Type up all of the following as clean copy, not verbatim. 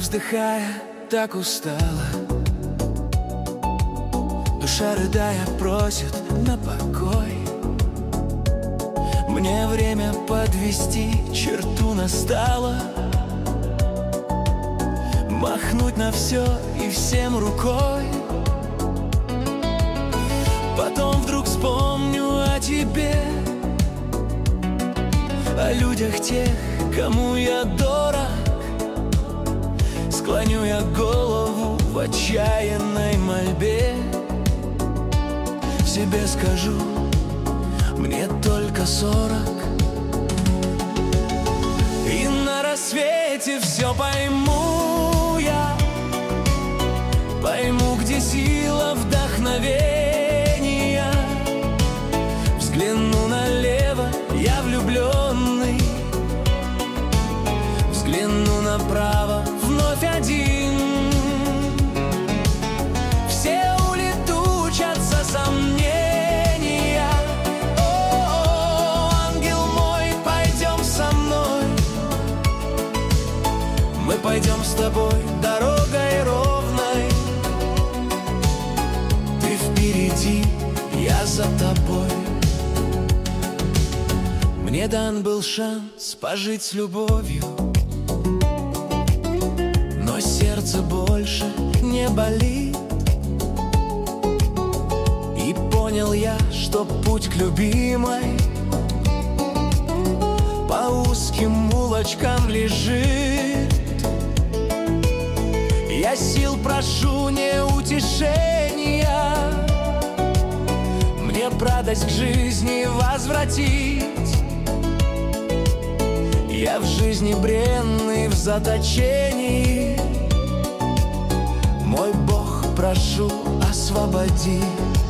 вздыхая, так устала. Душа, рыдая, просит на покой. Мне время подвести черту настало, махнуть на все и всем рукой. Потом вдруг вспомню о тебе, о людях тех, кому я дорог. Склоню я голову в отчаянной мольбе. Себе скажу, мне только 40. И на рассвете все пойму я, пойму, где сила вдохновения. Взгляну налево, я влюбленный. Взгляну направо, вновь один. Все улетучатся сомнения. О, ангел мой, пойдем со мной. Мы пойдем с тобой дорогой ровной. Ты впереди, я за тобой. Мне дан был шанс пожить с любовью, но сердце больше не болит. И понял я, что путь к любимой по узким улочкам лежит. Я сил прошу, не утешения, мне б радость к жизни возвратить. Я в жизни бренный, в заточении. Мой Бог, прошу, освободи.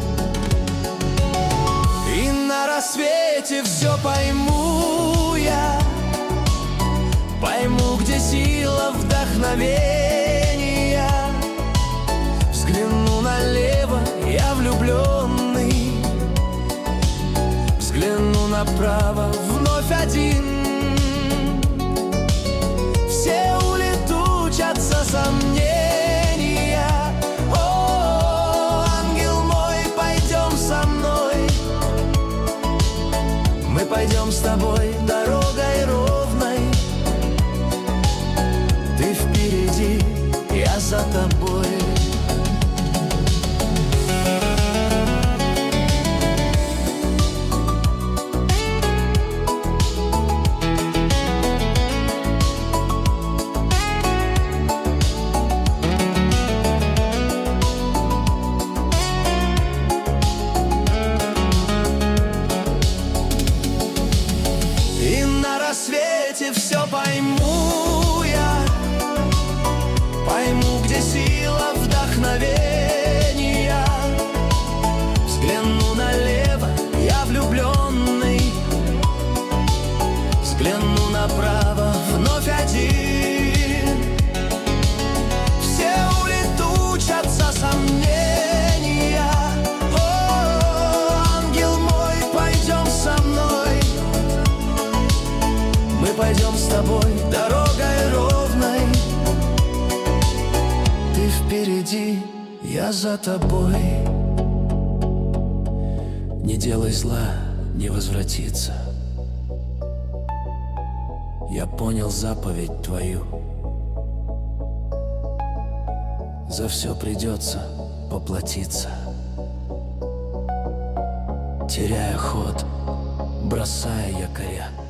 И на рассвете все пойму я, пойму, где сила вдохновения. Взгляну налево, я влюбленный. Взгляну направо, вновь один. Все улетучатся сомнения. О, ангел мой, пойдем со мной. Мы пойдем с тобой дорогой ровной. Ты впереди, я за тобой. На рассвете все пойму я, пойму, где сила вдохновения. Взгляну налево, я влюбленный. Взгляну направо, вновь один. Все улетучатся сомнения. О, ангел мой, пойдем со мной. Мы пойдем с тобой дорогой ровной. Ты впереди, я за тобой. Не делай зла, не возвратиться. Я понял заповедь твою. За все придется поплатиться. Теряя ход, бросая якоря.